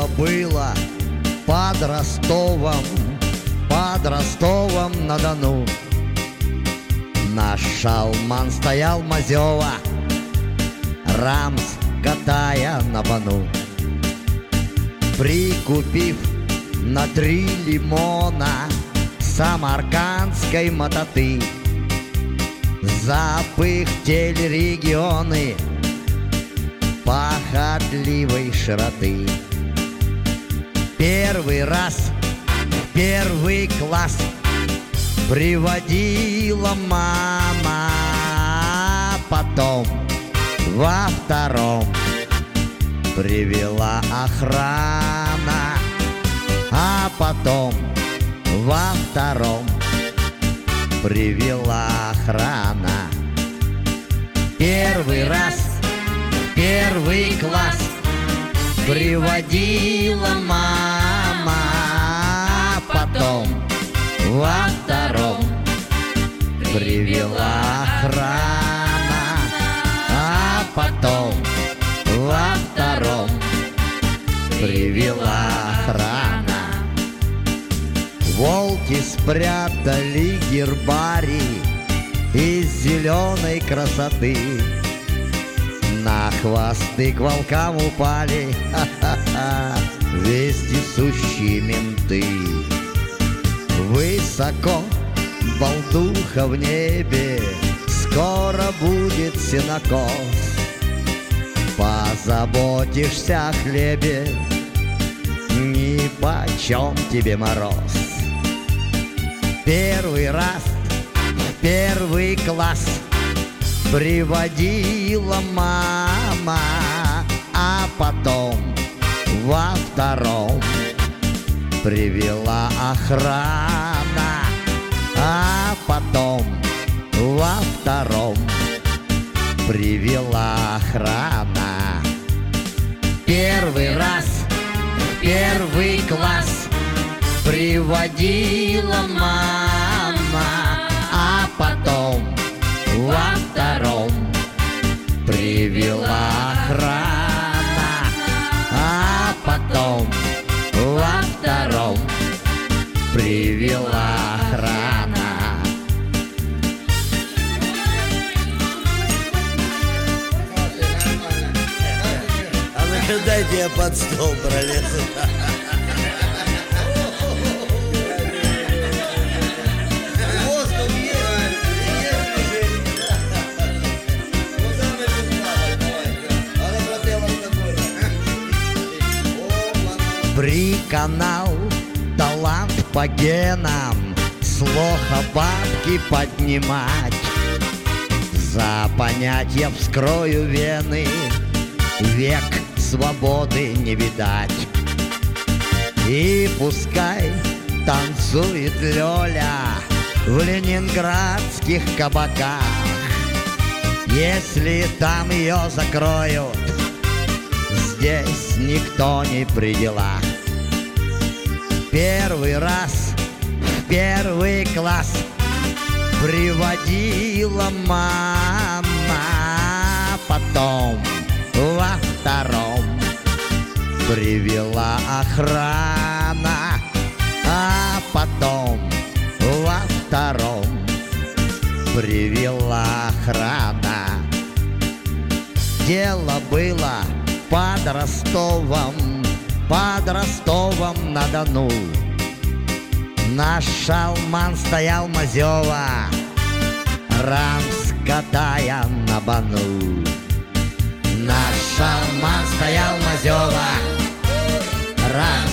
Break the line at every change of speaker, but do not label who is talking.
Дело было под Ростовом-на-Дону. Наш шалман стоял Мазёва, рамс катая на бану. Прикупив на 3 лимона самаркандской мототы, запыхтели регионы похотливой широты. Первый раз в первый класс приводила мама, потом во втором привела охрана, а потом во втором привела охрана. Первый раз в первый класс приводила мама, потом во втором привела охрана, а потом во втором привела охрана. Волки спрятали гербарий из зеленой красоты, на хвосты к волкам упали вездесущие менты. Высоко болтуха в небе, скоро будет сенокос. Позаботишься о хлебе, нипочем тебе мороз. Первый раз в первый класс приводила мама, а потом во втором привела охрана, а потом во втором привела охрана. Первый раз в первый класс приводила мама, а потом во втором привела охрана, а потом во втором привела охрана.
А ну-ка дайте я под стол пролезу.
Приканал талант по генам, с лоха бабки поднимать. За понятия вскрою вены, век свободы не видать. И пускай танцует Лёля в ленинградских кабаках, если там ее закроют, здесь никто не при делах. Первый раз в первый класс приводила мама, потом во втором привела охрана, а потом во втором привела охрана. Дело было под Ростовом-на-Дону. Наш шалман стоял Мазёва, рамс катая на бану. Наш шалман стоял Мазёва, рамс